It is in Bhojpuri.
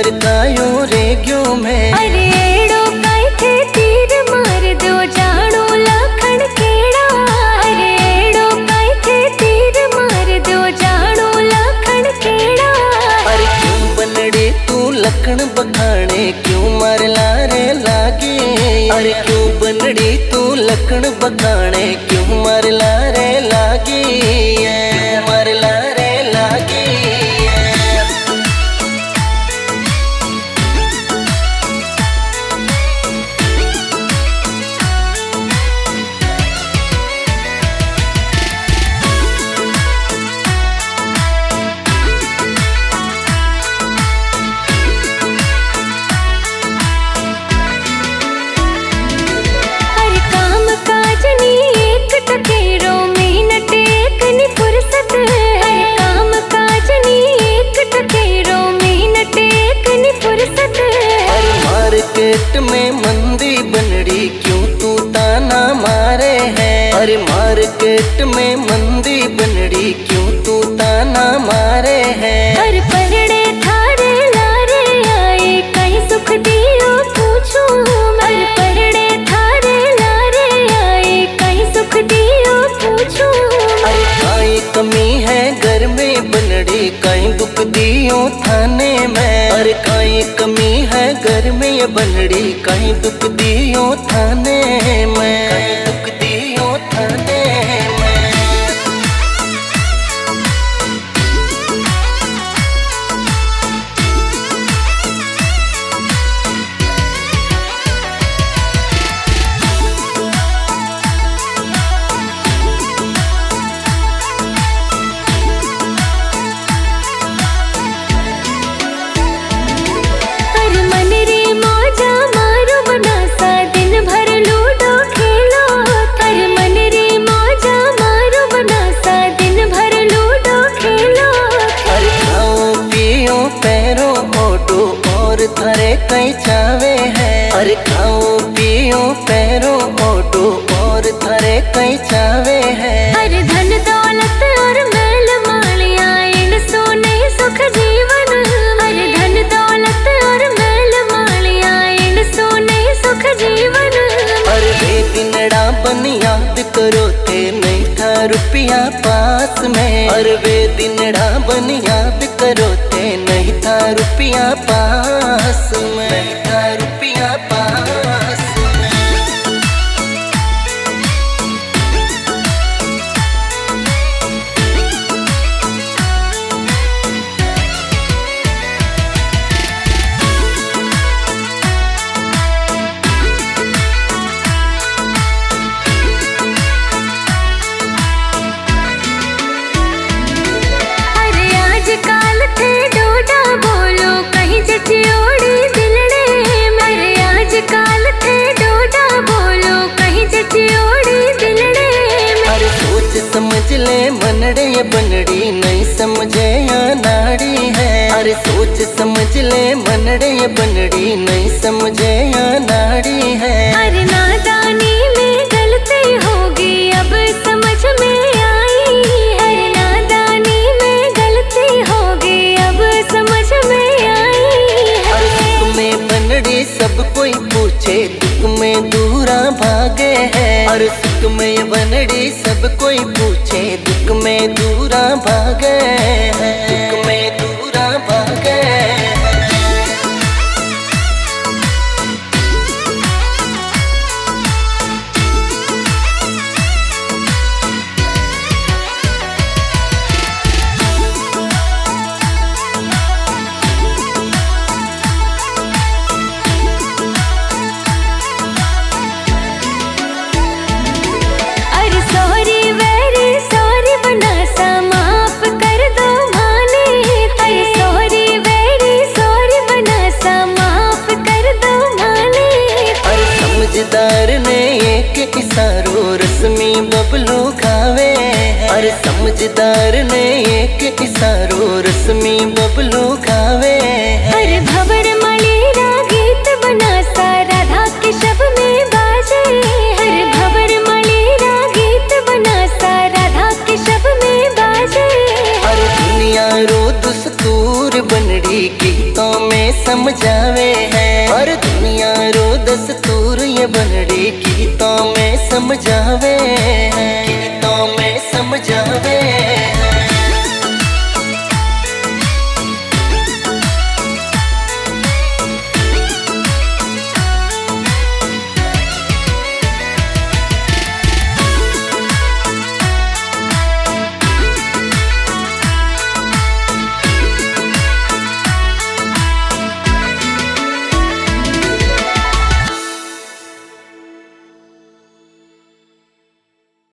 पर कायो रे गयो मैं। अरे एड़ो काई थे तीर मार दो जानो लखन केड़ा। अरे एड़ो काई थे तीर मार दो जानो लखन केड़ा। अरे क्यों बनड़े तू लखन बखाने क्यों मार लारे लागे। अरे क्यों बनड़ी तू लखन बखाने क्यों मार लारे लागे। मार लारे लागे। मार्केट में मंदी बनड़ी क्यों तू ताना मारे है। अरे मार्केट में मंदी बनड़ी क्यों तू ताना मारे है। हर परड़े थारे लारे आए कहीं सुख दियो पूछूं। हर परड़े थारे लारे आए कहीं सुख दियो पूछूं। अरे काई कमी है घर में बनड़ी कहीं दुख दियो थाने में। अरे काई कमी है घर में ये बनड़ी कहीं दुख दियो थाने में। कहीं दुख दियो थाने में। थारे कई चावे है। अरे खाओ पियो पैरो ओटो और थारे कई चावे है। अरे धन दौलत और मैल मालिया इन सोने सुख जीवन। अरे धन दौलत और मैल मालिया इन सोने सुख जीवन। अरे वे दिनड़ा बन याद करो थे नहीं था रुपया पास में। अरे वे दिनड़ा बन याद करो थे नहीं था रुपया पास में। नहीं था रुपया पास में। अरे आज काल थे डोडा बोलो कहीं जचियोड़ी दिलड़े। मेरे आज काल थे डोडा बोलो कहीं जचियोड़ी दिलड़े। अरे सोच समझ ले मनड़े ये बनड़ी नहीं समझे या नाड़ी है। अरे सोच समझ ले मनड़े ये बनड़ी नहीं समझे या नाड़ी है। अरे नादानी में गलती होगी अब समझ में आई। अरे नादानी में गलती होगी अब समझ में आई। अरे दुख में बनड़ी सब कोई पूछे दुख में दूरा भागे है। अरे सुख में बनड़ी सब कोई पूछे दुख में दूरा भागे है। दुख में दूरा भागे है। समझदार ने एक इशारो रस्मी बबलू खावे है। अरे समझदार ने एक इशारो रस्मी बबलू खावे है। अरे भवर मलेरा गीत बना सा राधा के शब में बाजे। अरे भवर मलेरा गीत बना सा राधा के शब में बाजे। अरे दुनिया रो दुस्तूर बनड़ी गीतों में समझावे है। और दुनिया रो दस्तूर ये बनड़ी गीतों में समझावे है, गीतों में समझावे